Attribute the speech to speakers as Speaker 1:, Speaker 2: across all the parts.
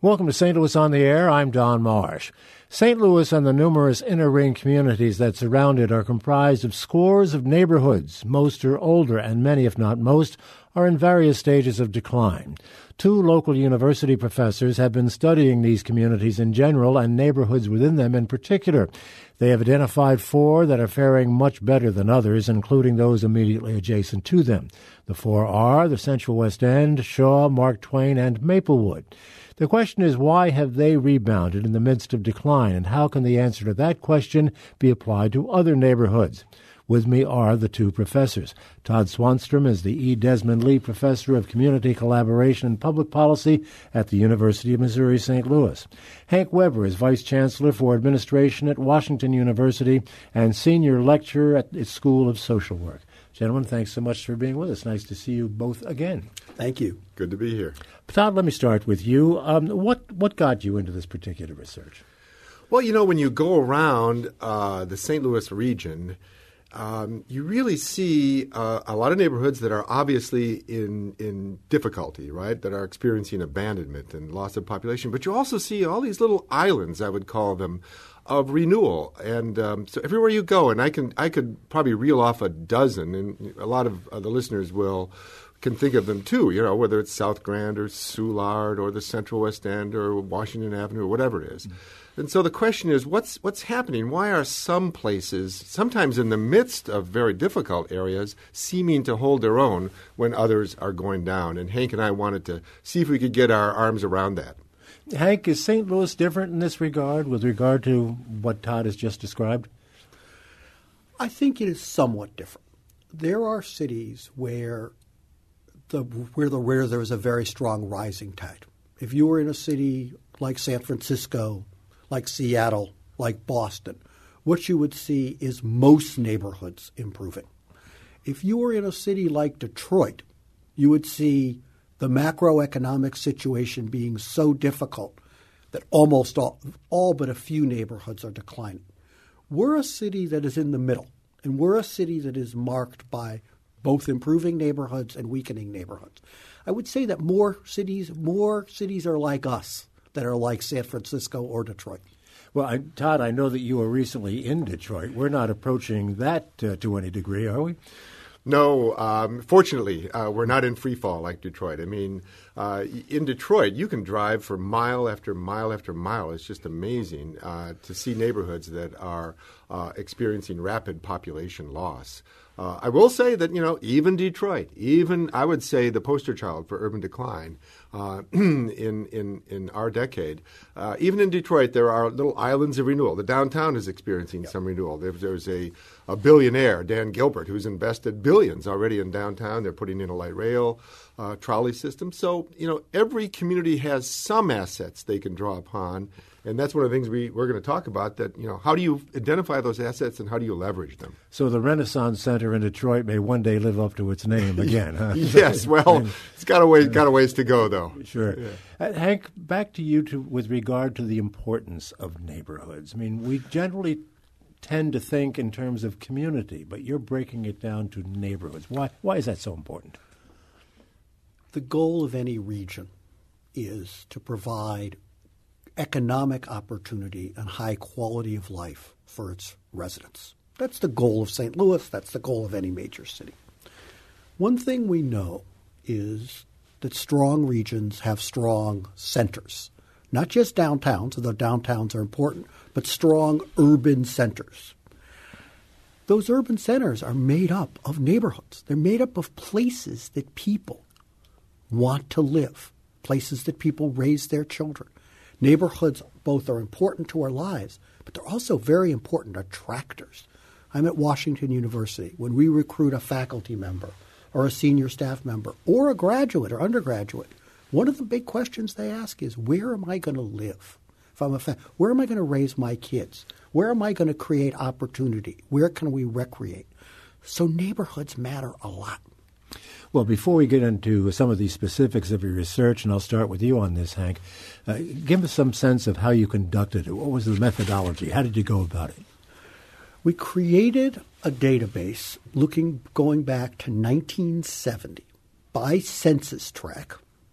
Speaker 1: Welcome to St. Louis on the Air. I'm Don Marsh. St. Louis and the numerous inner ring communities that surround it are comprised of scores of neighborhoods. Most are older, and many, if not most, are in various stages of decline. 2 local university professors have been studying these communities in general and neighborhoods within them in particular. They have identified 4 that are faring much better than others, including those immediately adjacent to them. The 4 are the Central West End, Shaw, Mark Twain, and Maplewood. The question is, why have they rebounded in the midst of decline, and how can the answer to that question be applied to other neighborhoods? With me are the 2 professors. Todd Swanstrom is the E. Desmond Lee Professor of Community Collaboration and Public Policy at the University of Missouri St. Louis. Hank Weber is Vice Chancellor for Administration at Washington University and Senior Lecturer at its School of Social Work. Gentlemen, thanks so much for being with us. Nice to see you both again.
Speaker 2: Thank you.
Speaker 3: Good to be here.
Speaker 1: Todd, let me start with you. What got you into this particular research?
Speaker 3: Well, when you go around the St. Louis region, you really see a lot of neighborhoods that are obviously in difficulty, right, that are experiencing abandonment and loss of population. But you also see all these little islands, I would call them, of renewal. And so everywhere you go, and I could probably reel off a dozen, and a lot of the listeners can think of them too, whether it's South Grand or Soulard or the Central West End or Washington Avenue or whatever it is. Mm-hmm. And so the question is, what's happening? Why are some places, sometimes in the midst of very difficult areas, seeming to hold their own when others are going down? And Hank and I wanted to see if we could get our arms around that.
Speaker 1: Hank, is St. Louis different in this regard with regard to what Todd has just described?
Speaker 2: I think it is somewhat different. There are cities where there is a very strong rising tide. If you were in a city like San Francisco, like Seattle, like Boston, what you would see is most neighborhoods improving. If you were in a city like Detroit, you would see the macroeconomic situation being so difficult that almost all but a few neighborhoods are declining. We're a city that is in the middle, and we're a city that is marked by both improving neighborhoods and weakening neighborhoods. I would say that more cities are like us that are like San Francisco or Detroit.
Speaker 1: Well, Todd, I know that you were recently in Detroit. We're not approaching that to any degree, are we?
Speaker 3: No, fortunately, we're not in free fall like Detroit. I mean, in Detroit, you can drive for mile after mile after mile. It's just amazing to see neighborhoods that are experiencing rapid population loss. I will say that, even Detroit, I would say the poster child for urban decline in our decade, even in Detroit, there are little islands of renewal. The downtown is experiencing some renewal. There's a billionaire, Dan Gilbert, who's invested billions already in downtown. They're putting in a light rail trolley system. So, every community has some assets they can draw upon. And that's one of the things we're going to talk about, that, how do you identify those assets and how do you leverage them?
Speaker 1: So the Renaissance Center in Detroit may one day live up to its name again, huh?
Speaker 3: Yes, well, it's got a ways to go, though.
Speaker 1: Sure. Yeah. Hank, back to you with regard to the importance of neighborhoods. I mean, we generally tend to think in terms of community, but you're breaking it down to neighborhoods. Why is that so important?
Speaker 2: The goal of any region is to provide economic opportunity and high quality of life for its residents. That's the goal of St. Louis. That's the goal of any major city. One thing we know is that strong regions have strong centers, not just downtowns, although downtowns are important, but strong urban centers. Those urban centers are made up of neighborhoods. They're made up of places that people want to live, places that people raise their children. Neighborhoods both are important to our lives, but they're also very important attractors. I'm at Washington University. When we recruit a faculty member or a senior staff member or a graduate or undergraduate, one of the big questions they ask is, where am I going to live? If I'm where am I going to raise my kids? Where am I going to create opportunity? Where can we recreate? So neighborhoods matter a lot.
Speaker 1: Well, before we get into some of the specifics of your research, and I'll start with you on this, Hank, give us some sense of how you conducted it. What was the methodology? How did you go about it?
Speaker 2: We created a database going back to 1970 by census tract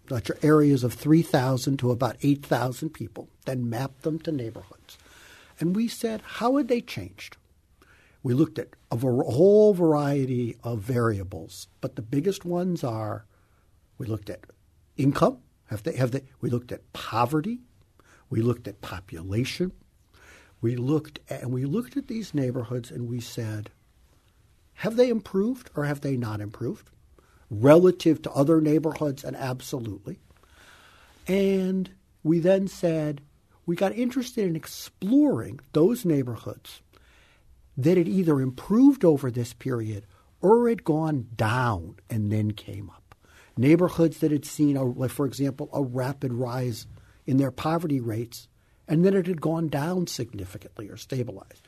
Speaker 2: which are areas of 3,000 to about 8,000 people, then mapped them to neighborhoods. And we said, how had they changed? We looked at a whole variety of variables, but the biggest ones are we looked at income. We looked at poverty. We looked at population. We looked at these neighborhoods and we said, have they improved or have they not improved relative to other neighborhoods? And absolutely. And we then said we got interested in exploring those neighborhoods that had either improved over this period or had gone down and then came up. Neighborhoods that had seen, for example, a rapid rise in their poverty rates, and then it had gone down significantly or stabilized.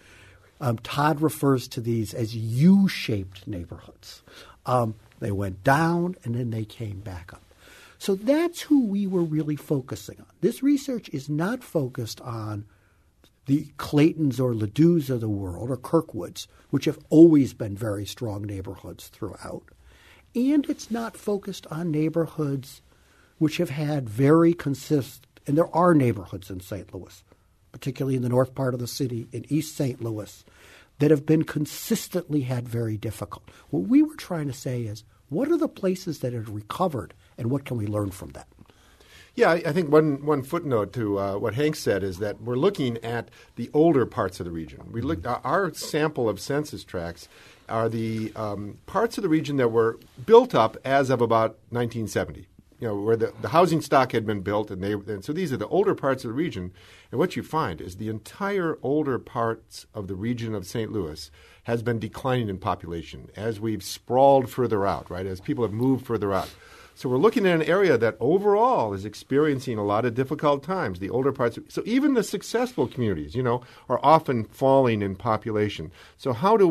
Speaker 2: Todd refers to these as U-shaped neighborhoods. They went down and then they came back up. So that's who we were really focusing on. This research is not focused on the Claytons or Ledoux of the world or Kirkwoods, which have always been very strong neighborhoods throughout. And it's not focused on neighborhoods which have had very consistent, and there are neighborhoods in St. Louis, particularly in the north part of the city, in East St. Louis, that have been consistently had very difficult. What we were trying to say is, what are the places that have recovered, and what can we learn from that?
Speaker 3: Yeah, I think one footnote to what Hank said is that we're looking at the older parts of the region. We looked our sample of census tracts are the parts of the region that were built up as of about 1970. You know, where the housing stock had been built, and so these are the older parts of the region. And what you find is the entire older parts of the region of St. Louis has been declining in population as we've sprawled further out, right? As people have moved further out. So we're looking at an area that overall is experiencing a lot of difficult times, the older parts. So even the successful communities, are often falling in population. So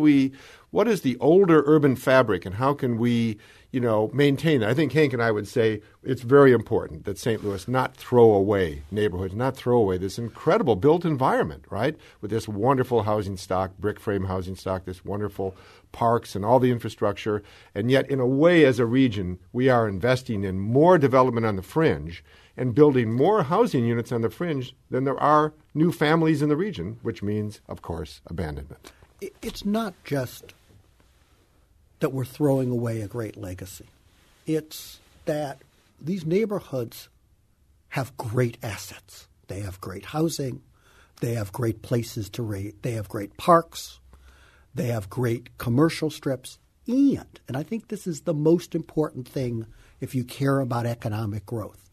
Speaker 3: what is the older urban fabric and how can we, maintain it? I think Hank and I would say it's very important that St. Louis not throw away neighborhoods, not throw away this incredible built environment, right? With this wonderful housing stock, brick frame housing stock, this wonderful parks and all the infrastructure. And yet, in a way, as a region, we are investing in more development on the fringe and building more housing units on the fringe than there are new families in the region, which means, of course, abandonment.
Speaker 2: It's not just that we're throwing away a great legacy. It's that these neighborhoods have great assets. They have great housing. They have great places to rate. They have great parks. They have great commercial strips. And I think this is the most important thing if you care about economic growth,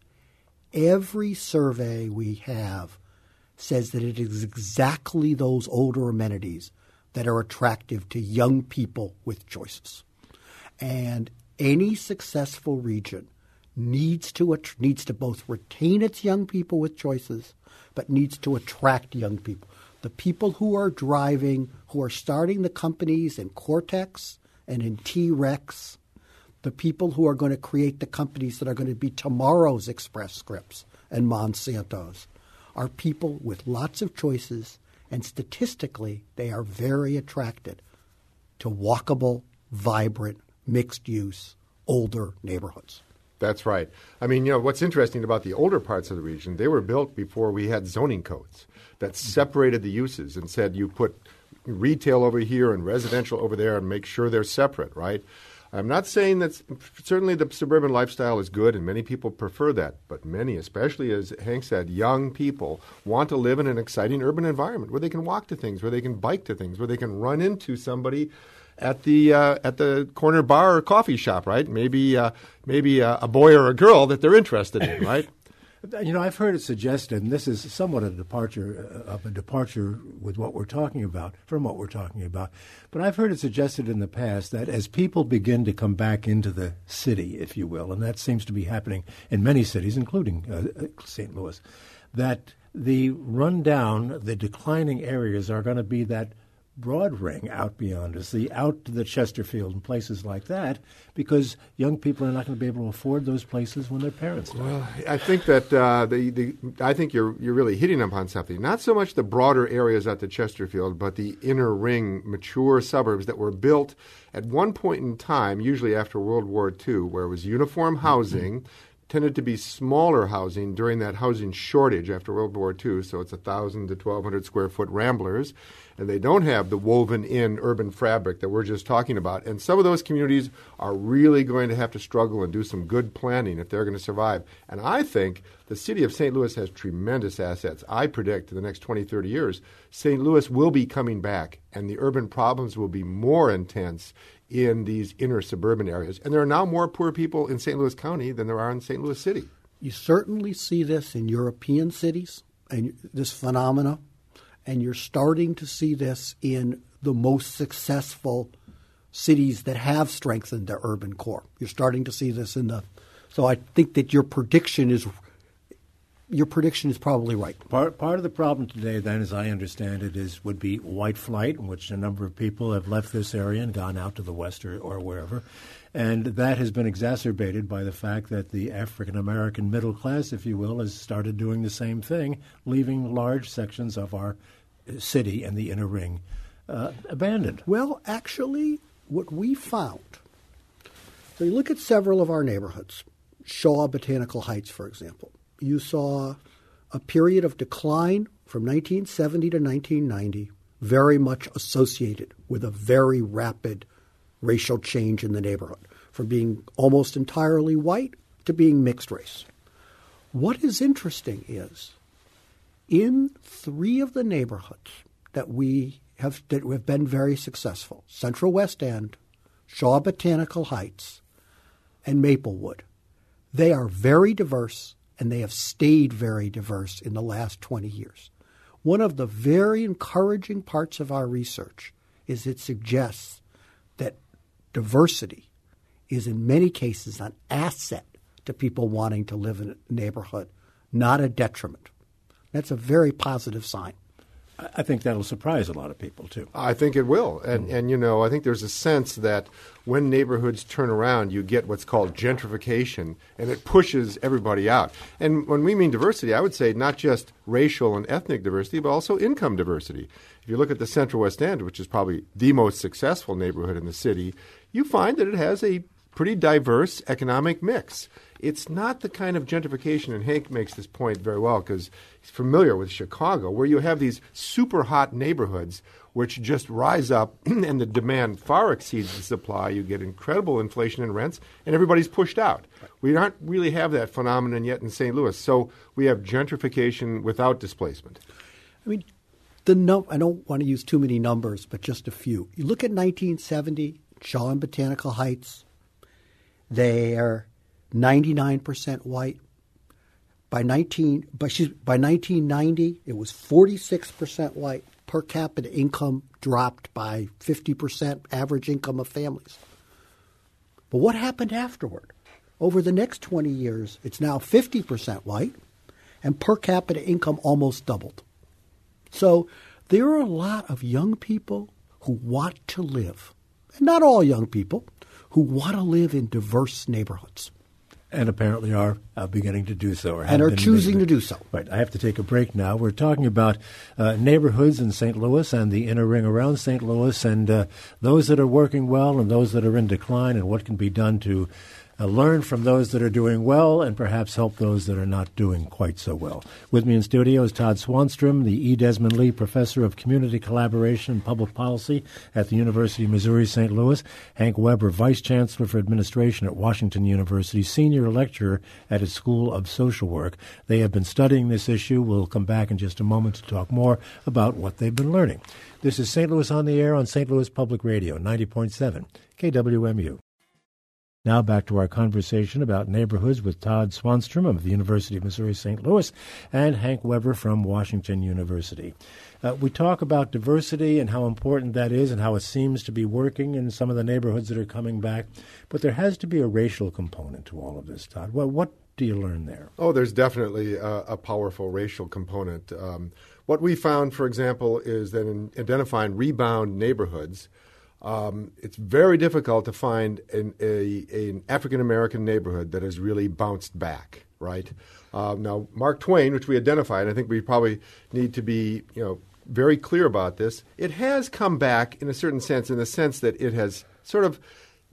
Speaker 2: every survey we have says that it is exactly those older amenities that are attractive to young people with choices. And any successful region needs to both retain its young people with choices, but needs to attract young people. The people who are starting the companies in Cortex and in T-Rex, the people who are going to create the companies that are going to be tomorrow's Express Scripts and Monsantos, are people with lots of choices, and statistically they are very attracted to walkable, vibrant, mixed-use, older neighborhoods.
Speaker 3: That's right. I mean, what's interesting about the older parts of the region, they were built before we had zoning codes that separated the uses and said you put retail over here and residential over there and make sure they're separate, right? I'm not saying that certainly the suburban lifestyle is good and many people prefer that, but many, especially as Hank said, young people want to live in an exciting urban environment where they can walk to things, where they can bike to things, where they can run into somebody at the corner bar or coffee shop, right? Maybe a boy or a girl that they're interested in, right?
Speaker 1: I've heard it suggested, and this is somewhat a departure with what we're talking about, from what we're talking about, but I've heard it suggested in the past that as people begin to come back into the city, if you will, and that seems to be happening in many cities, including St. Louis, that the rundown, the declining areas are going to be that broad ring out beyond us, out to the Chesterfield and places like that, because young people are not going to be able to afford those places when their parents die.
Speaker 3: Well, I think that I think you're really hitting upon something. Not so much the broader areas at the Chesterfield, but the inner ring, mature suburbs that were built at one point in time, usually after World War II, where it was uniform housing, tended to be smaller housing during that housing shortage after World War II. So it's 1,000 to 1,200 square foot ramblers. And they don't have the woven-in urban fabric that we're just talking about. And some of those communities are really going to have to struggle and do some good planning if they're going to survive. And I think the city of St. Louis has tremendous assets. I predict in the next 20, 30 years, St. Louis will be coming back, and the urban problems will be more intense in these inner suburban areas. And there are now more poor people in St. Louis County than there are in St. Louis City.
Speaker 2: You certainly see this in European cities, and this phenomena. And you're starting to see this in the most successful cities that have strengthened their urban core. You're starting to see this so I think that your prediction is probably right.
Speaker 1: Part of the problem today, then, as I understand it, would be white flight, in which a number of people have left this area and gone out to the west or wherever. And that has been exacerbated by the fact that the African-American middle class, if you will, has started doing the same thing, leaving large sections of our city and the inner ring abandoned.
Speaker 2: Well, actually, what we found, so you look at several of our neighborhoods, Shaw Botanical Heights, for example. You saw a period of decline from 1970 to 1990, very much associated with a very rapid racial change in the neighborhood, from being almost entirely white to being mixed race. What is interesting is, in 3 of the neighborhoods that have been very successful, Central West End, Shaw Botanical Heights, and Maplewood, they are very diverse, and they have stayed very diverse in the last 20 years. One of the very encouraging parts of our research is it suggests that diversity is in many cases an asset to people wanting to live in a neighborhood, not a detriment. That's a very positive sign.
Speaker 1: I think that'll surprise a lot of people, too.
Speaker 3: I think it will. And you know, I think there's a sense that when neighborhoods turn around, you get what's called gentrification, and it pushes everybody out. And when we mean diversity, I would say not just racial and ethnic diversity, but also income diversity. If you look at the Central West End, which is probably the most successful neighborhood in the city, you find that it has a pretty diverse economic mix. It's not the kind of gentrification, and Hank makes this point very well because he's familiar with Chicago, where you have these super hot neighborhoods which just rise up and the demand far exceeds the supply. You get incredible inflation in rents, and everybody's pushed out. We don't really have that phenomenon yet in St. Louis, so we have gentrification without displacement.
Speaker 2: I mean, I don't want to use too many numbers, but just a few. You look at 1970, Shaw and Botanical Heights, they're 99% white. By 1990, it was 46% white. Per capita income dropped by 50%, average income of families. But what happened afterward? Over the next 20 years, it's now 50% white, and per capita income almost doubled. So there are a lot of young people who want to live, and not all young people, who want to live in diverse neighborhoods.
Speaker 1: And apparently are beginning to do so.
Speaker 2: And are choosing to do so.
Speaker 1: Right. I have to take a break now. We're talking about neighborhoods in St. Louis and the inner ring around St. Louis, and those that are working well and those that are in decline, and what can be done to learn from those that are doing well and perhaps help those that are not doing quite so well. With me in studio is Todd Swanstrom, the E. Desmond Lee Professor of Community Collaboration and Public Policy at the University of Missouri St. Louis, Hank Weber, Vice Chancellor for Administration at Washington University, Senior Lecturer at its School of Social Work. They have been studying this issue. We'll come back in just a moment to talk more about what they've been learning. This is St. Louis on the Air on St. Louis Public Radio, 90.7 KWMU. Now back to our conversation about neighborhoods with Todd Swanstrom of the University of Missouri St. Louis and Hank Weber from Washington University. We talk about diversity and how important that is and how it seems to be working in some of the neighborhoods that are coming back. But there has to be a racial component to all of this, Todd. Well, what do you learn there?
Speaker 3: Oh, there's definitely a powerful racial component. What we found, for example, is that in identifying rebound neighborhoods, it's very difficult to find an African-American neighborhood that has really bounced back, right? Now, Mark Twain, which we identified, I think we probably need to be, very clear about this. It has come back in a certain sense, in the sense that it has sort of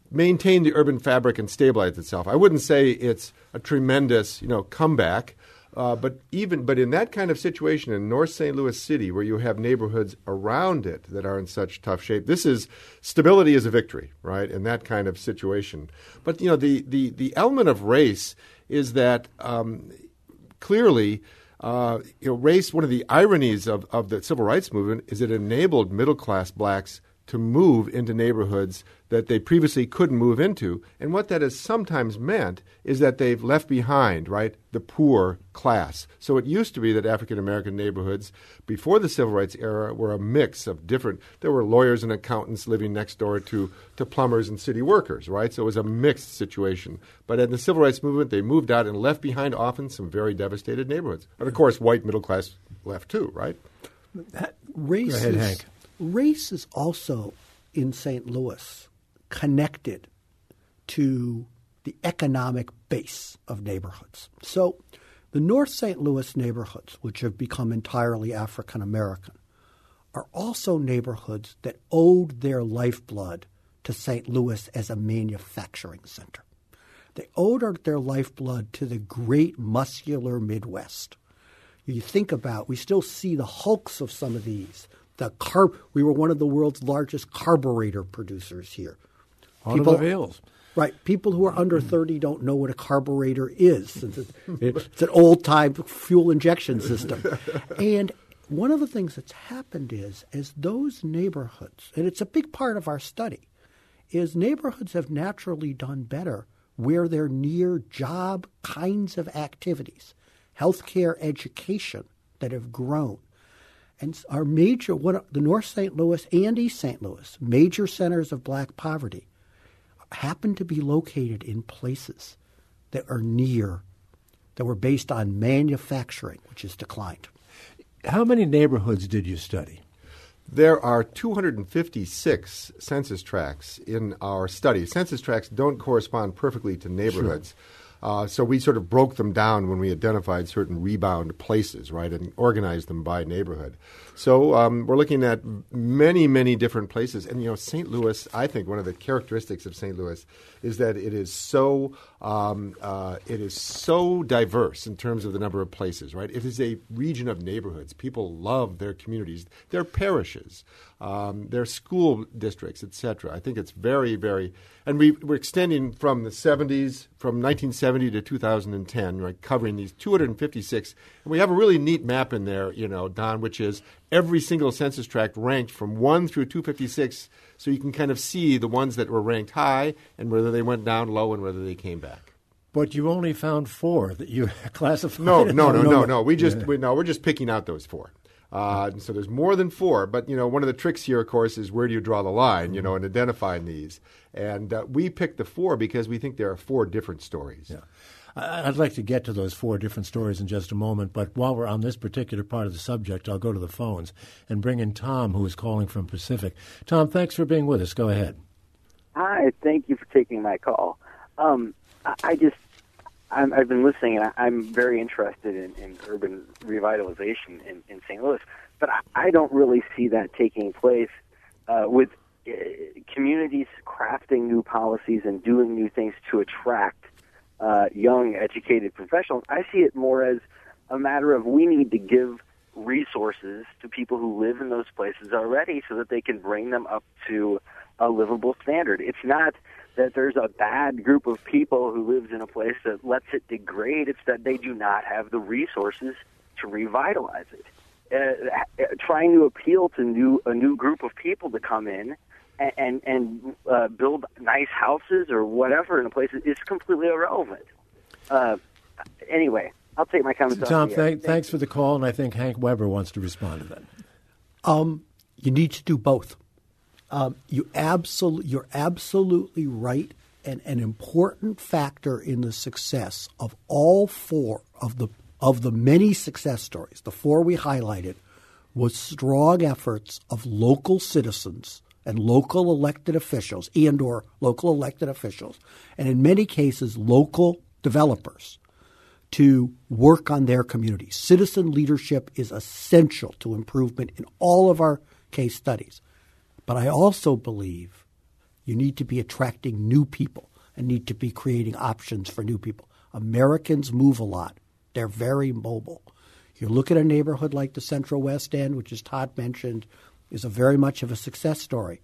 Speaker 3: maintained the urban fabric and stabilized itself. I wouldn't say it's a tremendous, comeback, but in that kind of situation in North St. Louis City, where you have neighborhoods around it that are in such tough shape, stability is a victory, right? In that kind of situation. But the element of race is that clearly. Race, one of the ironies of the civil rights movement is it enabled middle-class blacks to move into neighborhoods that they previously couldn't move into. And what that has sometimes meant is that they've left behind, right, the poor class. So it used to be that African-American neighborhoods before the civil rights era were a mix of different – there were lawyers and accountants living next door to plumbers and city workers, right? So it was a mixed situation. But in the civil rights movement, they moved out and left behind often some very devastated neighborhoods. And, of course, white middle class left too, right?
Speaker 2: Race
Speaker 1: Go ahead, Hank.
Speaker 2: Race is also, in St. Louis, connected to the economic base of neighborhoods. So the North St. Louis neighborhoods, which have become entirely African American, are also neighborhoods that owed their lifeblood to St. Louis as a manufacturing center. They owed their lifeblood to the great muscular Midwest. You think about, we still see the hulks of some of these. We were one of the world's largest carburetor producers here.
Speaker 1: Automobiles.
Speaker 2: Right. People who are under 30 don't know what a carburetor is. It's an old-time fuel injection system. And one of the things that's happened is, as those neighborhoods, and it's a big part of our study, is neighborhoods have naturally done better where they're near job kinds of activities, healthcare, education that have grown. And our the North St. Louis and East St. Louis, major centers of black poverty, happen to be located in places that were based on manufacturing, which has declined.
Speaker 1: How many neighborhoods did you study?
Speaker 3: There are 256 census tracts in our study. Census tracts don't correspond perfectly to neighborhoods. Sure. So we sort of broke them down when we identified certain rebound places, right, and organized them by neighborhood. So we're looking at many, many different places. And, St. Louis, I think one of the characteristics of St. Louis is that it is so diverse in terms of the number of places, right? It is a region of neighborhoods. People love their communities, their parishes, their school districts, et cetera. I think it's very, very – and we're extending from the 70s, from 1970 to 2010, right, covering these 256. And we have a really neat map in there, Don, which is every single census tract ranked from 1 through 256, so you can kind of see the ones that were ranked high and whether they went down low and whether they came back.
Speaker 1: But you only found 4 that you classified.
Speaker 3: No. We're just picking out those 4. So there's more than 4, but one of the tricks here, of course, is where do you draw the line, and identifying these. And we picked the 4 because we think there are 4 different stories.
Speaker 1: Yeah. I'd like to get to those 4 different stories in just a moment, but while we're on this particular part of the subject, I'll go to the phones and bring in Tom, who is calling from Pacific. Tom, thanks for being with us. Go ahead.
Speaker 4: Hi, thank you for taking my call. I've been listening, and I'm very interested in urban revitalization in St. Louis, but I don't really see that taking place with communities crafting new policies and doing new things to attract young, educated professionals. I see it more as a matter of we need to give resources to people who live in those places already so that they can bring them up to a livable standard. It's not that there's a bad group of people who lives in a place that lets it degrade. It's that they do not have the resources to revitalize it. Trying to appeal to a new group of people to come in and build nice houses or whatever in a place is completely irrelevant. Anyway, I'll take my comments.
Speaker 1: Tom, thanks for the call, and I think Hank Weber wants to respond to that.
Speaker 2: You need to do both. You're absolutely right, and an important factor in the success of all 4 of the many success stories, the 4 we highlighted, was strong efforts of local citizens and local elected officials and in many cases local developers to work on their communities. Citizen leadership is essential to improvement in all of our case studies. But I also believe You need to be attracting new people and need to be creating options for new people. Americans move a lot. They're very mobile. You look at a neighborhood like the Central West End, which, as Todd mentioned, is a very much of a success story.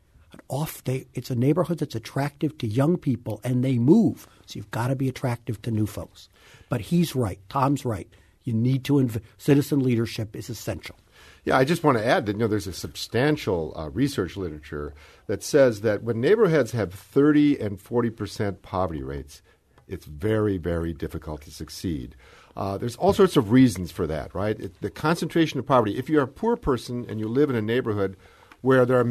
Speaker 2: It's a neighborhood that's attractive to young people, and they move. So you've got to be attractive to new folks. But he's right. Tom's right. You need to citizen leadership is essential.
Speaker 3: Yeah, I just want to add that there's a substantial research literature that says that when neighborhoods have 30 and 40% poverty rates, it's very, very difficult to succeed. There's all sorts of reasons for that, right? The concentration of poverty. If you're a poor person and you live in a neighborhood where there are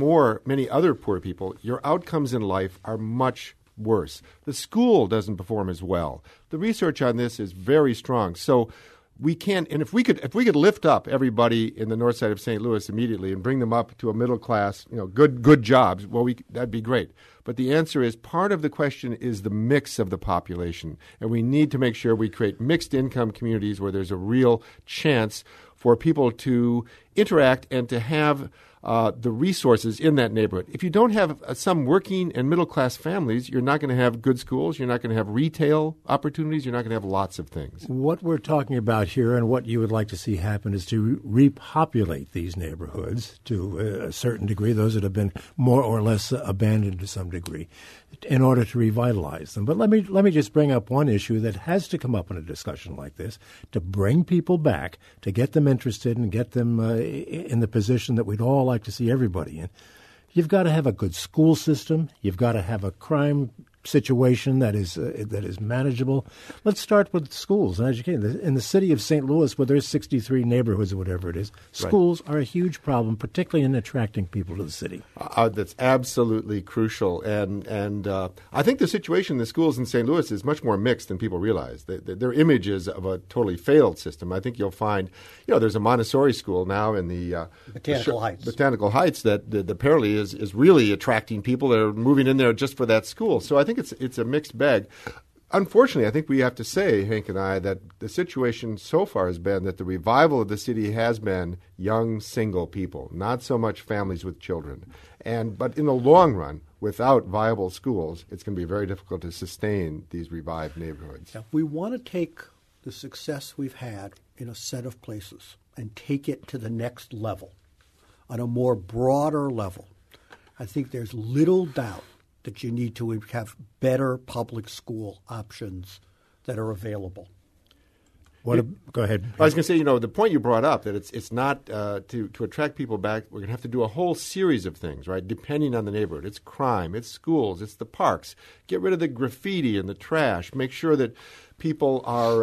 Speaker 3: many other poor people, your outcomes in life are much worse. The school doesn't perform as well. The research on this is very strong. So we can't, and if we could lift up everybody in the north side of St. Louis immediately and bring them up to a middle class, good jobs, that'd be great. But the answer is, part of the question is the mix of the population, and we need to make sure we create mixed income communities where there's a real chance for people to interact and to have the resources in that neighborhood. If you don't have some working and middle-class families, you're not going to have good schools, you're not going to have retail opportunities, you're not going to have lots of things.
Speaker 1: What we're talking about here and what you would like to see happen is to repopulate these neighborhoods to a certain degree, those that have been more or less abandoned to some degree, in order to revitalize them. But let me just bring up one issue that has to come up in a discussion like this, to bring people back, to get them interested and get them in the position that we'd all like to see everybody in. You've got to have a good school system. You've got to have a crime situation that is manageable. Let's start with schools and education. In the city of St. Louis, where there's 63 neighborhoods or whatever it is, schools are a huge problem, particularly in attracting people to the city.
Speaker 3: That's absolutely crucial. And I think the situation in the schools in St. Louis is much more mixed than people realize. Their image is of a totally failed system. I think you'll find, there's a Montessori school now in the Botanical Heights that apparently is really attracting people that are moving in there just for that school. So I think it's a mixed bag. Unfortunately, I think we have to say, Hank and I, that the situation so far has been that the revival of the city has been young, single people, not so much families with children. But in the long run, without viable schools, it's going to be very difficult to sustain these revived neighborhoods.
Speaker 2: Yeah, we want to take the success we've had in a set of places and take it to the next level, on a more broader level. I think there's little doubt that you need to have better public school options that are available.
Speaker 1: Go ahead.
Speaker 3: I was going to say, the point you brought up, that it's not to attract people back, we're going to have to do a whole series of things, right, depending on the neighborhood. It's crime, it's schools, it's the parks. Get rid of the graffiti and the trash. Make sure that people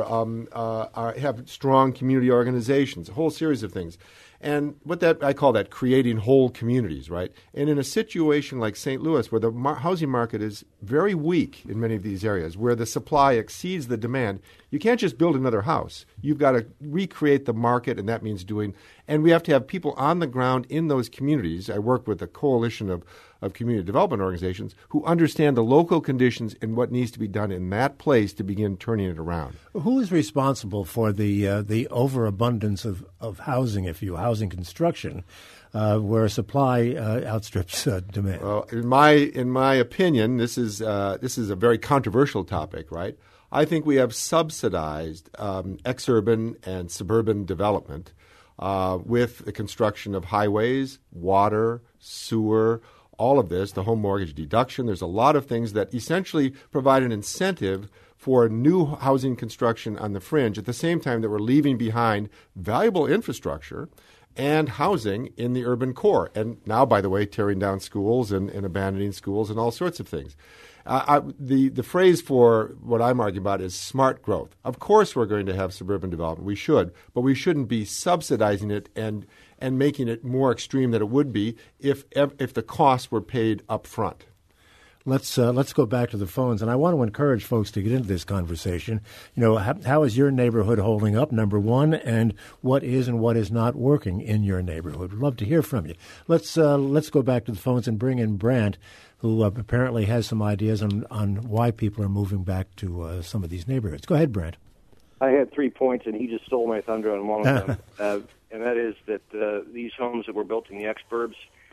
Speaker 3: have strong community organizations, a whole series of things. And I call that creating whole communities, right? And in a situation like St. Louis, where the housing market is very weak in many of these areas, where the supply exceeds the demand, you can't just build another house. You've got to recreate the market, and that means and we have to have people on the ground in those communities. I work with a coalition of community development organizations who understand the local conditions and what needs to be done in that place to begin turning it around.
Speaker 1: Who is responsible for the overabundance of housing, housing construction, where supply outstrips demand?
Speaker 3: Well, in my opinion, this is a very controversial topic, right? I think we have subsidized exurban and suburban development with the construction of highways, water, sewer, all of this, the home mortgage deduction. There's a lot of things that essentially provide an incentive for new housing construction on the fringe at the same time that we're leaving behind valuable infrastructure and housing in the urban core. And now, by the way, tearing down schools and abandoning schools and all sorts of things. The phrase for what I'm arguing about is smart growth. Of course we're going to have suburban development. We should, but we shouldn't be subsidizing it and making it more extreme than it would be if the costs were paid up front.
Speaker 1: Let's go back to the phones, and I want to encourage folks to get into this conversation. How is your neighborhood holding up, number one, and what is and what is not working in your neighborhood? We'd love to hear from you. Let's go back to the phones and bring in Brant, who apparently has some ideas on why people are moving back to some of these neighborhoods. Go ahead, Brant.
Speaker 5: I had 3 points, and he just stole my thunder on one of them, and that is that these homes that were built in the exurbs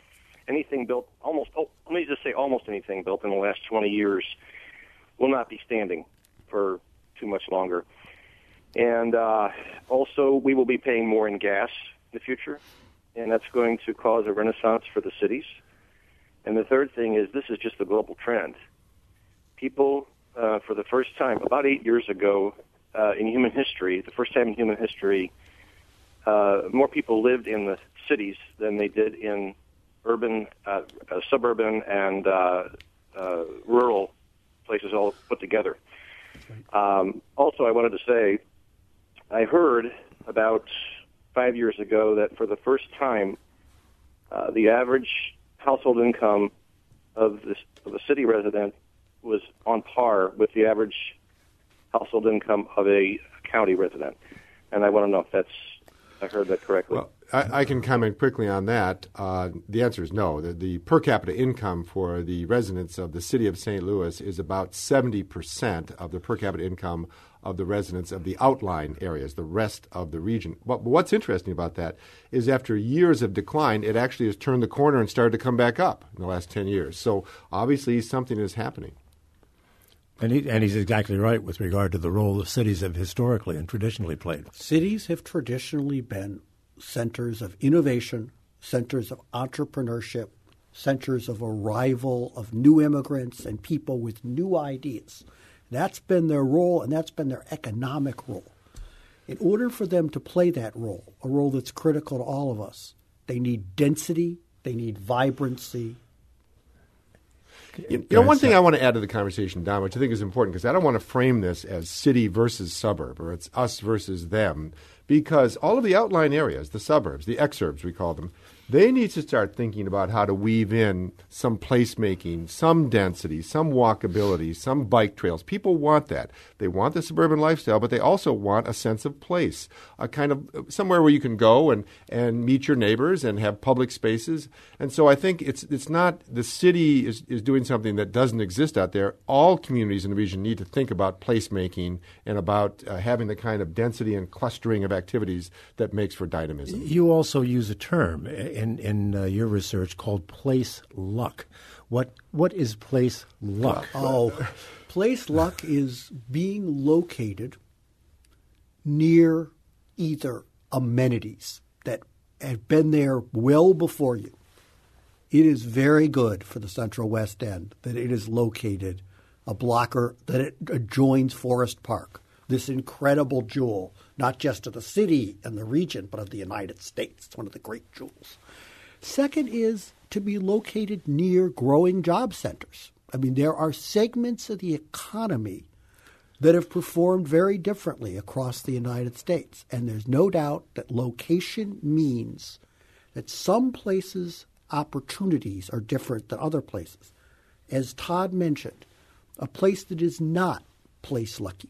Speaker 5: anything built, let me just say almost anything built in the last 20 years will not be standing for too much longer. And also, we will be paying more in gas in the future, and that's going to cause a renaissance for the cities. And the third thing is, this is just a global trend. People, for the first time, about 8 years ago in human history, the first time in human history, more people lived in the cities than they did in urban, suburban, and rural places all put together. Also, I wanted to say, I heard about 5 years ago that for the first time, the average household income of a city resident was on par with the average household income of a county resident. And I want to know if I heard that correctly.
Speaker 3: Well, I can comment quickly on that. The answer is no. The per capita income for the residents of the city of St. Louis is about 70% of the per capita income of the residents of the outlying areas, the rest of the region. But what's interesting about that is after years of decline, it actually has turned the corner and started to come back up in the last 10 years. So obviously something is happening.
Speaker 1: And he's exactly right with regard to the role the cities have historically and traditionally played.
Speaker 2: Cities have traditionally been centers of innovation, centers of entrepreneurship, centers of arrival of new immigrants and people with new ideas. That's been their role, and that's been their economic role. In order for them to play that role, a role that's critical to all of us, they need density, they need vibrancy.
Speaker 3: You know, one thing I want to add to the conversation, Don, which I think is important, because I don't want to frame this as city versus suburb, or it's us versus them, because all of the outlying areas, the suburbs, the exurbs we call them, they need to start thinking about how to weave in some placemaking, some density, some walkability, some bike trails. People want that. They want the suburban lifestyle, but they also want a sense of place, a kind of somewhere where you can go and meet your neighbors and have public spaces. And so I think it's not the city is doing something that doesn't exist out there. All communities in the region need to think about placemaking and about having the kind of density and clustering of activities that makes for dynamism.
Speaker 1: You also use a term in your research called place luck. What is place luck?
Speaker 2: Place luck is being located near either amenities that have been there well before you. It is very good for the Central West End that it is located a blocker, that it adjoins Forest Park, this incredible jewel, not just of the city and the region, but of the United States. It's one of the great jewels. Second is to be located near growing job centers. I mean, there are segments of the economy that have performed very differently across the United States. And there's no doubt that location means that some places' opportunities are different than other places. As Todd mentioned, a place that is not place lucky.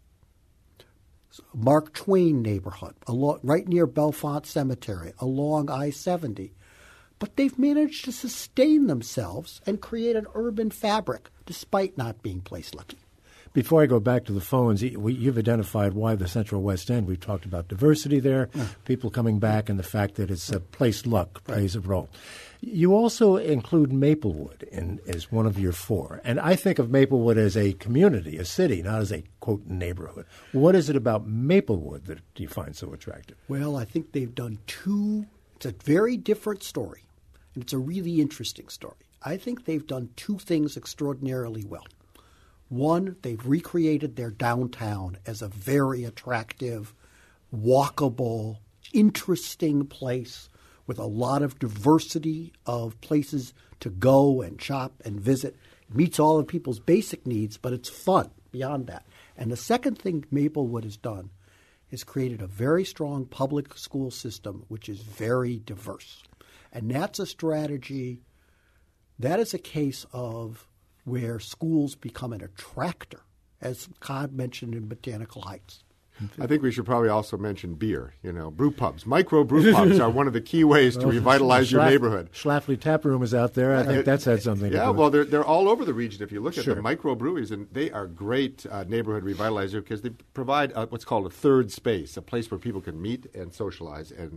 Speaker 2: Mark Twain neighborhood, right near Bellefonte Cemetery, along I-70. But they've managed to sustain themselves and create an urban fabric despite not being place lucky.
Speaker 1: Before I go back to the phones, you've identified why the Central West End. We've talked about diversity there, people coming back, and the fact that it's place luck plays a role. You also include Maplewood as one of your four. And I think of Maplewood as a community, a city, not as a, quote, neighborhood. What is it about Maplewood that you find so attractive?
Speaker 2: Well, I think they've done it's a very different story, and it's a really interesting story. I think they've done two things extraordinarily well. One, they've recreated their downtown as a very attractive, walkable, interesting place with a lot of diversity of places to go and shop and visit. It meets all of people's basic needs, but it's fun beyond that. And the second thing Maplewood has done is created a very strong public school system, which is very diverse. And that's a strategy, that is a case of where schools become an attractor, as Todd mentioned in Botanical Heights.
Speaker 3: I think we should probably also mention beer. Brew pubs. Micro brew pubs are one of the key ways to revitalize your neighborhood.
Speaker 1: Schlafly Tap Room is out there. I think that's had something to do with it.
Speaker 3: Yeah, well, they're all over the region. If you look at the micro breweries, and they are great neighborhood revitalizer because they provide what's called a third space, a place where people can meet and socialize. And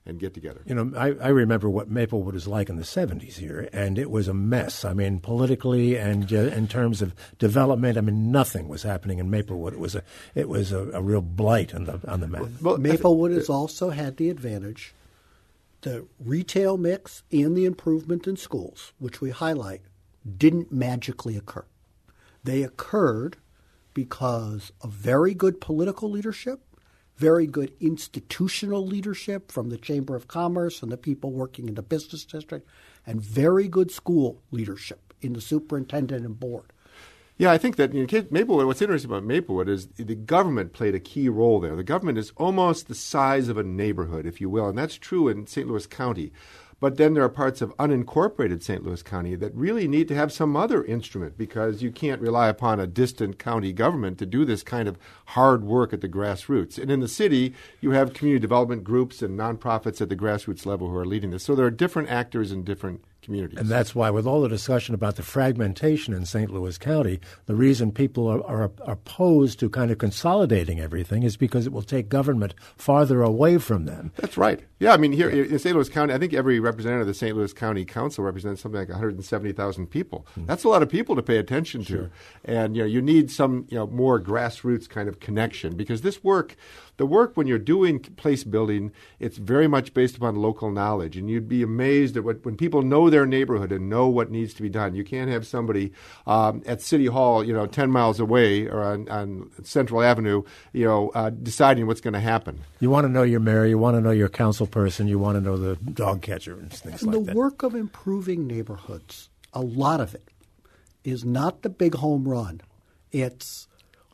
Speaker 3: and get together.
Speaker 1: You know, I remember what Maplewood was like in the 70s here, and it was a mess. I mean, politically and in terms of development, I mean, nothing was happening in Maplewood. It was a real blight on the map.
Speaker 2: Well, Maplewood has also had the advantage. The retail mix and the improvement in schools, which we highlight, didn't magically occur. They occurred because of very good political leadership, very good institutional leadership from the Chamber of Commerce and the people working in the business district, and very good school leadership in the superintendent and board.
Speaker 3: Yeah, I think that Maplewood, what's interesting about Maplewood is the government played a key role there. The government is almost the size of a neighborhood, if you will, and that's true in St. Louis County. But then there are parts of unincorporated St. Louis County that really need to have some other instrument because you can't rely upon a distant county government to do this kind of hard work at the grassroots. And in the city, you have community development groups and nonprofits at the grassroots level who are leading this. So there are different actors in different communities.
Speaker 1: And that's why, with all the discussion about the fragmentation in St. Louis County, the reason people are opposed to kind of consolidating everything is because it will take government farther away from them.
Speaker 3: That's right. Yeah, I mean, here in St. Louis County, I think every representative of the St. Louis County Council represents something like 170,000 people. That's a lot of people to pay attention to.
Speaker 1: Sure.
Speaker 3: And you need some more grassroots kind of connection because this work, the work when you're doing place building, it's very much based upon local knowledge. And you'd be amazed at when people know their neighborhood and know what needs to be done. You can't have somebody at City Hall, 10 miles away or on Central Avenue, deciding what's going to happen.
Speaker 1: You want to know your mayor, you want to know your council person, you want to know the dog catcher and things like that.
Speaker 2: The work of improving neighborhoods, a lot of it, is not the big home run. It's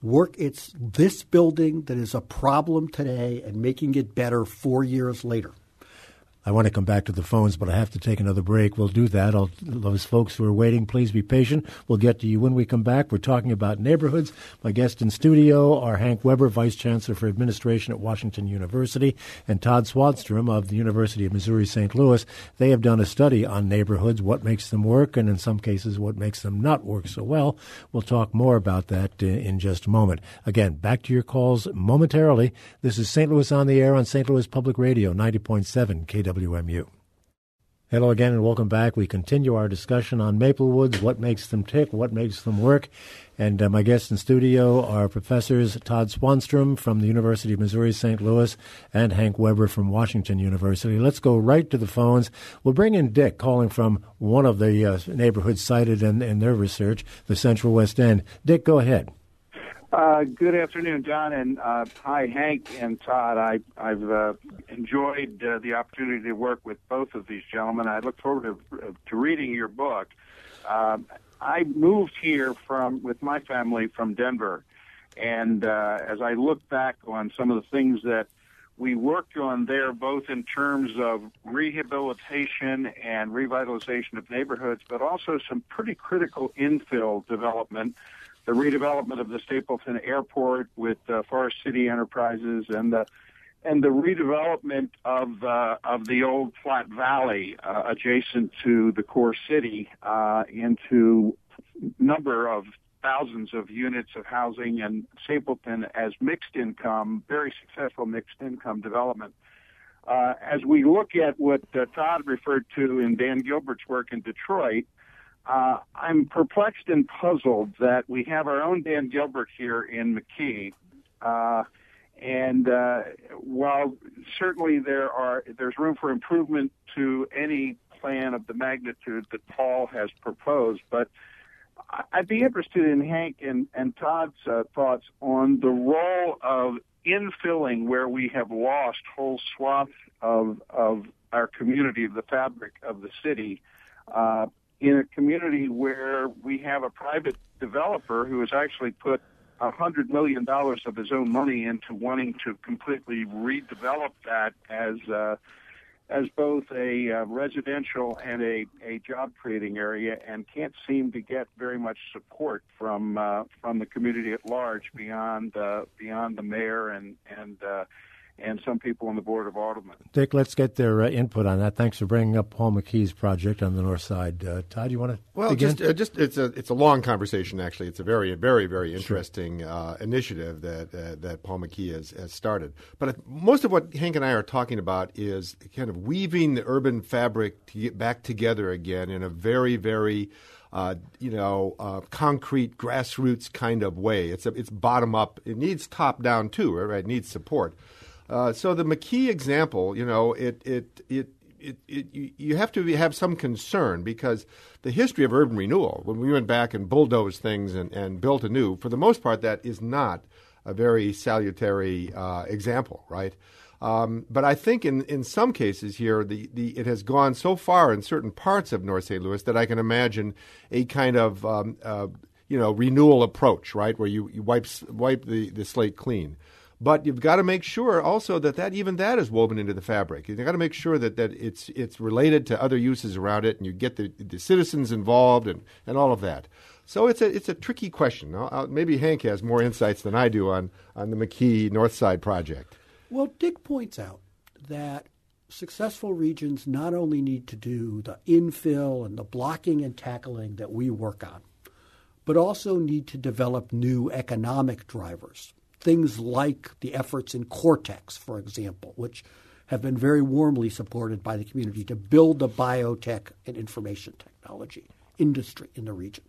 Speaker 2: this building that is a problem today and making it better 4 years later.
Speaker 1: I want to come back to the phones, but I have to take another break. We'll do that. Those folks who are waiting, please be patient. We'll get to you when we come back. We're talking about neighborhoods. My guest in studio are Hank Weber, Vice Chancellor for Administration at Washington University, and Todd Swanstrom of the University of Missouri St. Louis. They have done a study on neighborhoods, what makes them work, and in some cases, what makes them not work so well. We'll talk more about that in just a moment. Again, back to your calls momentarily. This is St. Louis on the Air on St. Louis Public Radio, 90.7 KWMU. Hello again and welcome back. We continue our discussion on Maplewoods, what makes them tick, what makes them work. And my guests in studio are Professors Todd Swanstrom from the University of Missouri St. Louis and Hank Weber from Washington University. Let's go right to the phones. We'll bring in Dick, calling from one of the neighborhoods cited in their research, the Central West End. Dick, go ahead.
Speaker 6: Good afternoon, John, and hi, Hank and Todd. I've enjoyed the opportunity to work with both of these gentlemen. I look forward to reading your book. I moved here with my family from Denver, and as I look back on some of the things that we worked on there, both in terms of rehabilitation and revitalization of neighborhoods, but also some pretty critical infill development. The redevelopment of the Stapleton Airport with Forest City Enterprises and the redevelopment of the old Platte Valley adjacent to the core city into number of thousands of units of housing, and Stapleton as mixed income, very successful mixed income development. As we look at what Todd referred to in Dan Gilbert's work in Detroit, I'm perplexed and puzzled that we have our own Dan Gilbert here in McKee, and while certainly there's room for improvement to any plan of the magnitude that Paul has proposed, but I'd be interested in Hank and Todd's thoughts on the role of infilling where we have lost whole swaths of our community, the fabric of the city. In a community where we have a private developer who has actually put $100 million of his own money into wanting to completely redevelop that as both a residential and a job-creating area, and can't seem to get very much support from the community at large beyond the mayor and and some people on the Board of Aldermen.
Speaker 1: Dick, let's get their input on that. Thanks for bringing up Paul McKee's project on the north side. Todd, you want to begin?
Speaker 3: It's a long conversation, actually. It's a very, very, very interesting initiative that Paul McKee has started. But most of what Hank and I are talking about is kind of weaving the urban fabric to get back together again in a very, very concrete, grassroots kind of way. It's bottom up. It needs top down too, right? It needs support. So the McKee example, you have to have some concern because the history of urban renewal, when we went back and bulldozed things and built anew, for the most part, that is not a very salutary example, right? But I think in some cases here, it has gone so far in certain parts of North St. Louis that I can imagine a kind of renewal approach, right, where you wipe the slate clean. But you've got to make sure also that even that is woven into the fabric. You've got to make sure that it's related to other uses around it, and you get the citizens involved and all of that. So it's a tricky question. Maybe Hank has more insights than I do on the McKee North Side project.
Speaker 2: Well, Dick points out that successful regions not only need to do the infill and the blocking and tackling that we work on, but also need to develop new economic drivers. Things like the efforts in Cortex, for example, which have been very warmly supported by the community to build the biotech and information technology industry in the region.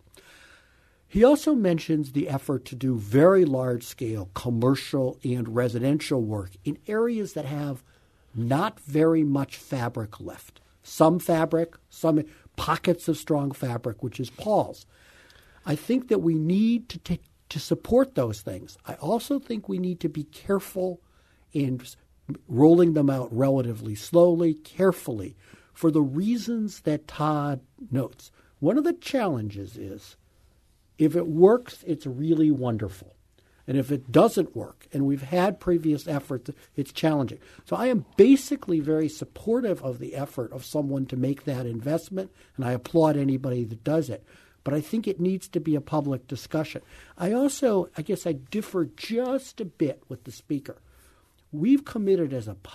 Speaker 2: He also mentions the effort to do very large-scale commercial and residential work in areas that have not very much fabric left. Some fabric, some pockets of strong fabric, which is Paul's. I think that we need to support those things. I also think we need to be careful in rolling them out relatively slowly, carefully, for the reasons that Todd notes. One of the challenges is if it works, it's really wonderful. And if it doesn't work, and we've had previous efforts, it's challenging. So I am basically very supportive of the effort of someone to make that investment, and I applaud anybody that does it. But I think it needs to be a public discussion. I guess I differ just a bit with the speaker. We've committed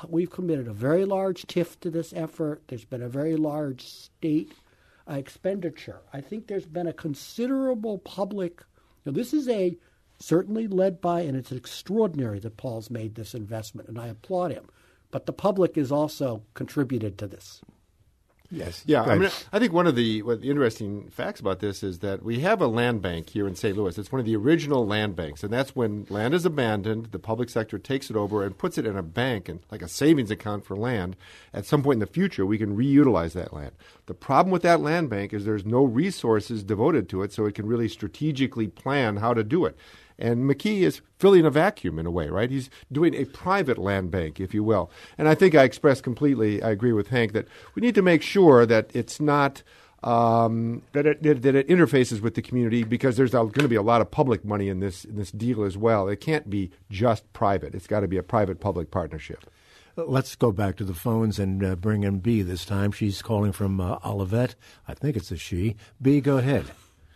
Speaker 2: a very large TIF to this effort. There's been a very large state expenditure. I think there's been a considerable public. This is certainly led by, and it's extraordinary that Paul's made this investment, and I applaud him. But the public has also contributed to this.
Speaker 3: Yes. Yeah. I think one of the interesting facts about this is that we have a land bank here in St. Louis. It's one of the original land banks, and that's when land is abandoned, the public sector takes it over and puts it in a bank and like a savings account for land. At some point in the future, we can reutilize that land. The problem with that land bank is there's no resources devoted to it, so it can really strategically plan how to do it. And McKee is filling a vacuum in a way, right? He's doing a private land bank, if you will. And I think I agree with Hank, that we need to make sure that it's not that it interfaces with the community, because there's going to be a lot of public money in this deal as well. It can't be just private. It's got to be a private-public partnership.
Speaker 1: Let's go back to the phones and bring in Bea this time. She's calling from Olivet. I think it's a she. Bea, go ahead.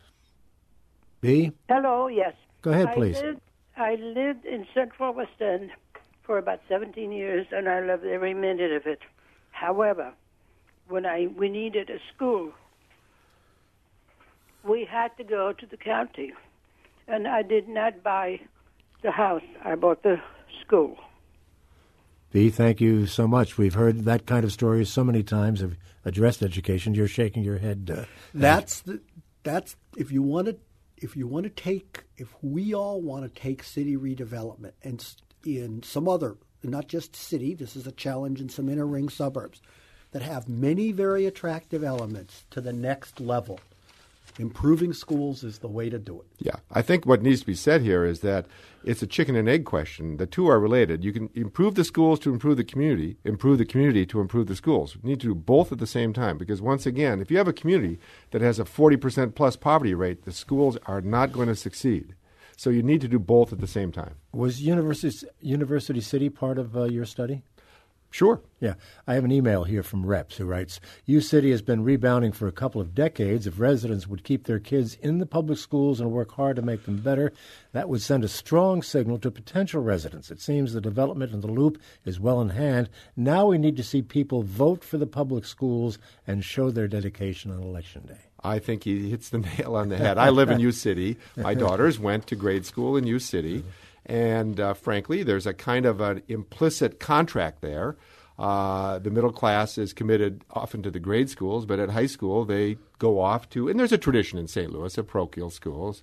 Speaker 1: Bea?
Speaker 7: Hello, yes.
Speaker 1: Go ahead, please.
Speaker 7: I lived in Central West End for about 17 years, and I loved every minute of it. However, when we needed a school, we had to go to the county, and I did not buy the house. I bought the school.
Speaker 1: Bea, thank you so much. We've heard that kind of story so many times. Have addressed education. You're shaking your head. If we all want to take city redevelopment and in some other, not just city, this is a challenge in some inner ring suburbs that have many very attractive elements to the next level, improving schools is the way to do it.
Speaker 3: Yeah. I think what needs to be said here is that it's a chicken and egg question. The two are related. You can improve the schools to improve the community to improve the schools. You need to do both at the same time, because once again, if you have a community that has a 40% plus poverty rate, the schools are not going to succeed. So you need to do both at the same time.
Speaker 1: Was University City part of your study?
Speaker 3: Sure.
Speaker 1: Yeah. I have an email here from Reps who writes, U-City has been rebounding for a couple of decades. If residents would keep their kids in the public schools and work hard to make them better, that would send a strong signal to potential residents. It seems the development in the Loop is well in hand. Now we need to see people vote for the public schools and show their dedication on Election Day.
Speaker 3: I think he hits the nail on the head. I live in U-City. My daughters went to grade school in U-City. And frankly, there's a kind of an implicit contract there. The middle class is committed often to the grade schools, but at high school they go off to, and there's a tradition in St. Louis of parochial schools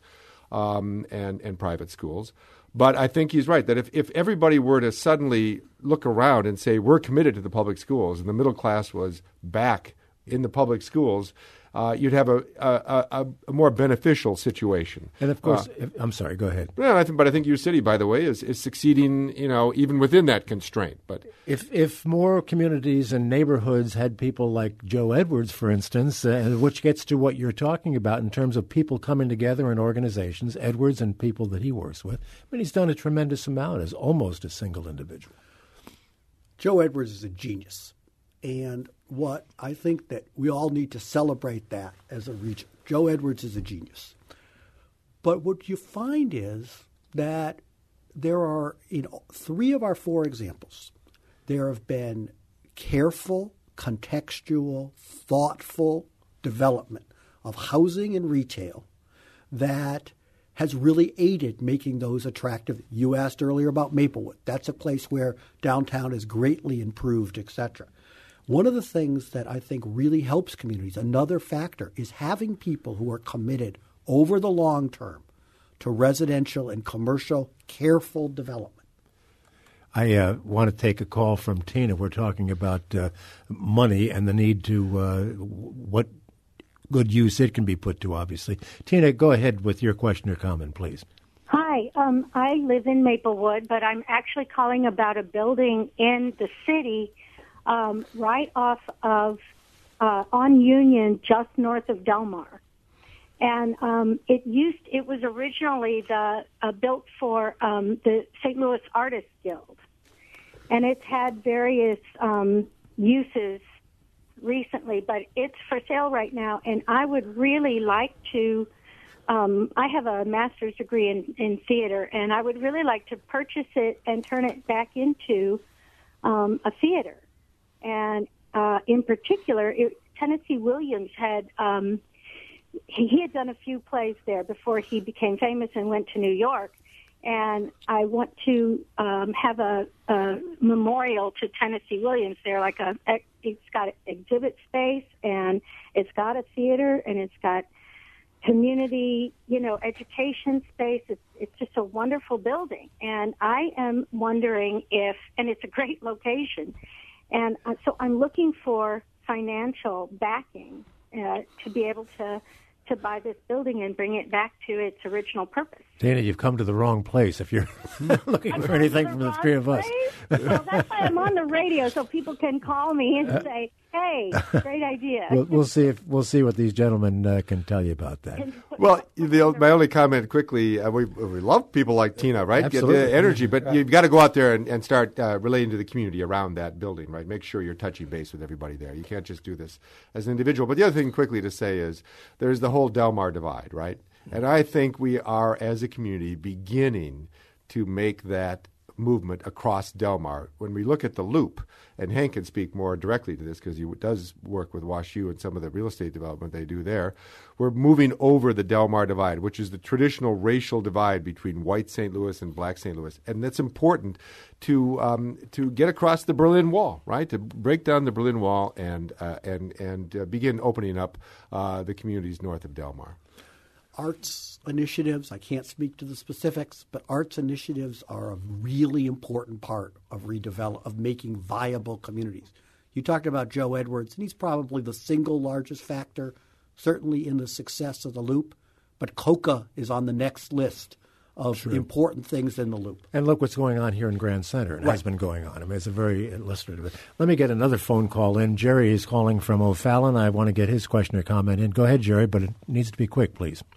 Speaker 3: and private schools. But I think he's right that if everybody were to suddenly look around and say we're committed to the public schools and the middle class was back in the public schools, you'd have a more beneficial situation.
Speaker 1: And of course, I'm sorry, go ahead.
Speaker 3: Well, I think U-City, by the way, is succeeding, even within that constraint. But
Speaker 1: if more communities and neighborhoods had people like Joe Edwards, for instance, which gets to what you're talking about in terms of people coming together in organizations, Edwards and people that he works with, he's done a tremendous amount as almost a single individual.
Speaker 2: Joe Edwards is a genius. And what I think that we all need to celebrate that as a region. Joe Edwards is a genius. But what you find is that there are, in 3 of our 4 examples, there have been careful, contextual, thoughtful development of housing and retail that has really aided making those attractive. You asked earlier about Maplewood. That's a place where downtown is greatly improved, et cetera. One of the things that I think really helps communities, another factor, is having people who are committed over the long term to residential and commercial careful development.
Speaker 1: I want to take a call from Tina. We're talking about money and the need to what good use it can be put to, obviously. Tina, go ahead with your question or comment, please.
Speaker 8: Hi, I live in Maplewood, but I'm actually calling about a building in the city right off of on Union, just north of Delmar, and it was originally built for the St. Louis Artists Guild, and it's had various uses recently, but it's for sale right now. And I would really like to. I have a master's degree in theater, and I would really like to purchase it and turn it back into a theater. And in particular, Tennessee Williams had he had done a few plays there before he became famous and went to New York. And I want to have a memorial to Tennessee Williams there. It's got exhibit space, and it's got a theater, and it's got community, education space. It's just a wonderful building. And I am wondering and it's a great location. And so I'm looking for financial backing to be able to buy this building and bring it back to its original purpose.
Speaker 1: Dana, you've come to the wrong place if you're looking for anything from the 3 of us.
Speaker 8: Well, that's why I'm on the radio, so people can call me and say, hey, great idea.
Speaker 1: We'll see what these gentlemen can tell you about that.
Speaker 3: Well, my only comment quickly, we love people like Tina, right?
Speaker 1: Absolutely.
Speaker 3: Get the energy, but you've got to go out there and start relating to the community around that building, right? Make sure you're touching base with everybody there. You can't just do this as an individual. But the other thing quickly to say is there's the whole Delmar divide, right? And I think we are, as a community, beginning to make that movement across Delmar. When we look at the Loop, and Hank can speak more directly to this because he does work with WashU and some of the real estate development they do there, we're moving over the Delmar divide, which is the traditional racial divide between white St. Louis and black St. Louis. And that's important to get across the Berlin Wall, right? To break down the Berlin Wall and begin opening up the communities north of Delmar.
Speaker 2: Arts initiatives, I can't speak to the specifics, but arts initiatives are a really important part of making viable communities. You talked about Joe Edwards, and he's probably the single largest factor, certainly in the success of the Loop, but COCA is on the next list of important things in the Loop.
Speaker 1: And look what's going on here in Grand Center. It has been going on. I mean, it's a very illustrative. Let me get another phone call in. Jerry is calling from O'Fallon. I want to get his question or comment in. Go ahead, Jerry, but it needs to be quick, please.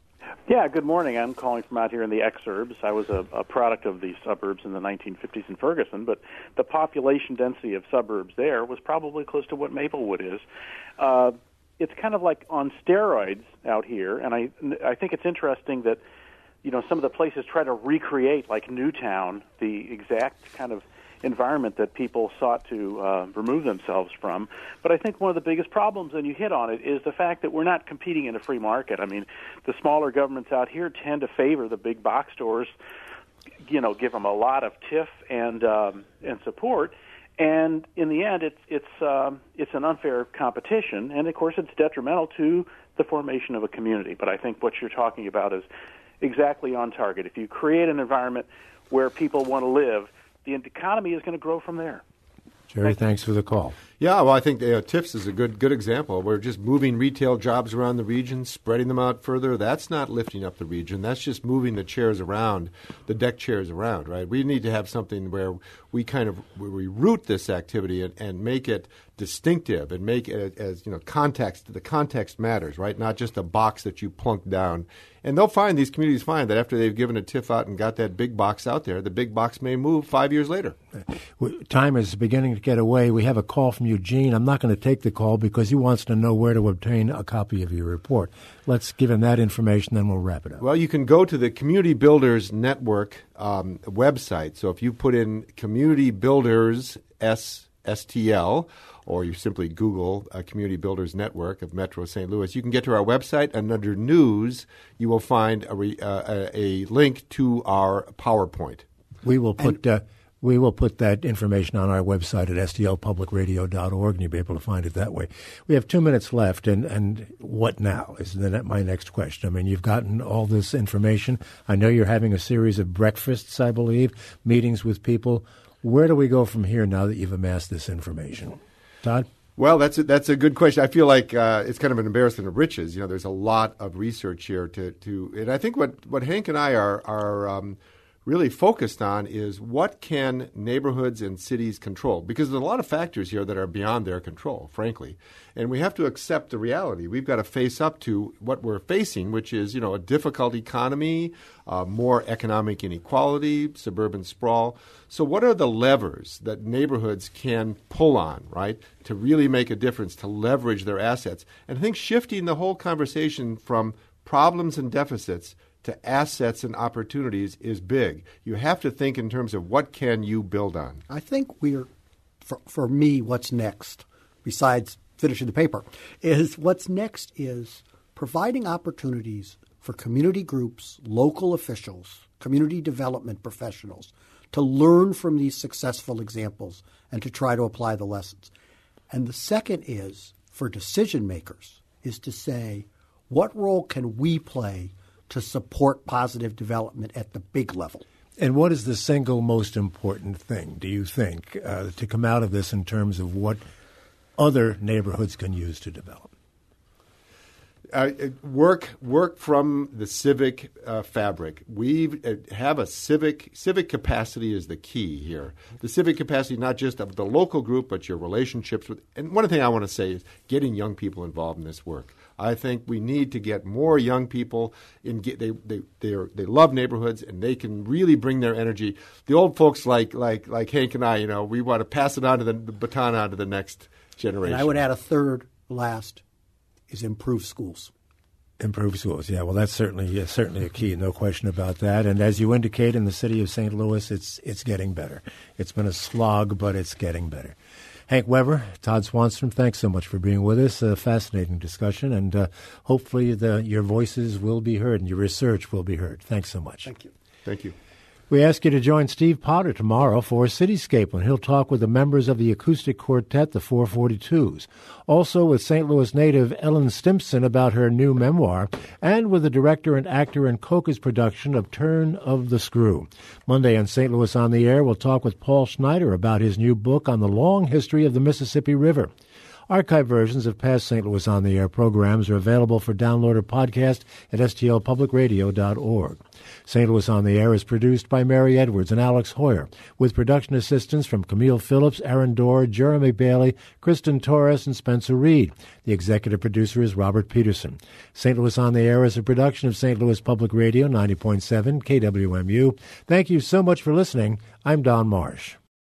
Speaker 9: Yeah, good morning. I'm calling from out here in the exurbs. I was a product of the suburbs in the 1950s in Ferguson, but the population density of suburbs there was probably close to what Maplewood is. It's kind of like on steroids out here, and I think it's interesting that, you know, some of the places try to recreate, like Newtown, the exact kind of environment that people sought to remove themselves from. But I think one of the biggest problems, and you hit on it, is the fact that we're not competing in a free market. I mean, the smaller governments out here tend to favor the big box stores, you know, give them a lot of tiff and support. And in the end, it's an unfair competition, and of course, it's detrimental to the formation of a community. But I think what you're talking about is exactly on target. If you create an environment where people want to live, the economy is going to grow from there.
Speaker 1: Jerry, thanks for the call.
Speaker 3: Yeah, well, I think TIFs is a good example. We're just moving retail jobs around the region, spreading them out further. That's not lifting up the region. That's just moving the chairs around, the deck chairs around, right? We need to have something where we root this activity and make it distinctive and make it as, you know, context. The context matters, right? Not just a box that you plunk down. And these communities find that after they've given a TIF out and got that big box out there, the big box may move 5 years later.
Speaker 1: Time is beginning to get away. We have a call from Eugene. I'm not going to take the call because he wants to know where to obtain a copy of your report. Let's give him that information, then we'll wrap it up.
Speaker 3: Well, you can go to the Community Builders Network website. So if you put in Community Builders STL, or you simply Google Community Builders Network of Metro St. Louis, you can get to our website, and under News, you will find a link to our PowerPoint.
Speaker 1: We will put that information on our website at stlpublicradio.org, and you'll be able to find it that way. We have 2 minutes left, and what now is my next question. I mean, you've gotten all this information. I know you're having a series of breakfasts, I believe, meetings with people. Where do we go from here now that you've amassed this information? Todd?
Speaker 3: Well, that's a good question. I feel like it's kind of an embarrassment of riches. You know, there's a lot of research here to and I think what Hank and I are really focused on is what can neighborhoods and cities control? Because there's a lot of factors here that are beyond their control, frankly. And we have to accept the reality. We've got to face up to what we're facing, which is, you know, a difficult economy, more economic inequality, suburban sprawl. So what are the levers that neighborhoods can pull on, right, to really make a difference, to leverage their assets? And I think shifting the whole conversation from problems and deficits to assets and opportunities is big. You have to think in terms of what can you build on.
Speaker 2: I think for me, what's next, besides finishing the paper, is providing opportunities for community groups, local officials, community development professionals to learn from these successful examples and to try to apply the lessons. And the second is, for decision makers, is to say, what role can we play to support positive development at the big level?
Speaker 1: And what is the single most important thing, do you think, to come out of this in terms of what other neighborhoods can use to develop?
Speaker 3: Work from the civic fabric. We have a civic capacity is the key here. The civic capacity, not just of the local group, but your relationships with. And one thing I want to say is getting young people involved in this work. I think we need to get more young people in. They love neighborhoods and they can really bring their energy. The old folks like Hank and I, you know, we want to pass it on to the baton on to the next generation.
Speaker 2: And I would add a third, last, is improve schools.
Speaker 1: Improve schools, yeah. Well, that's certainly a key, no question about that. And as you indicate, in the city of St. Louis, it's getting better. It's been a slog, but it's getting better. Hank Weber, Todd Swanstrom, thanks so much for being with us. A fascinating discussion, and hopefully your voices will be heard and your research will be heard. Thanks so much.
Speaker 2: Thank you.
Speaker 3: Thank you.
Speaker 1: We ask you to join Steve Potter tomorrow for Cityscape when he'll talk with the members of the acoustic quartet, the 442s. Also with St. Louis native Ellen Stimpson about her new memoir, and with the director and actor in Coca's production of Turn of the Screw. Monday on St. Louis on the Air, we'll talk with Paul Schneider about his new book on the long history of the Mississippi River. Archive versions of past St. Louis On the Air programs are available for download or podcast at stlpublicradio.org. St. Louis On the Air is produced by Mary Edwards and Alex Hoyer, with production assistance from Camille Phillips, Aaron Dorr, Jeremy Bailey, Kristen Torres, and Spencer Reed. The executive producer is Robert Peterson. St. Louis On the Air is a production of St. Louis Public Radio 90.7 KWMU. Thank you so much for listening. I'm Don Marsh.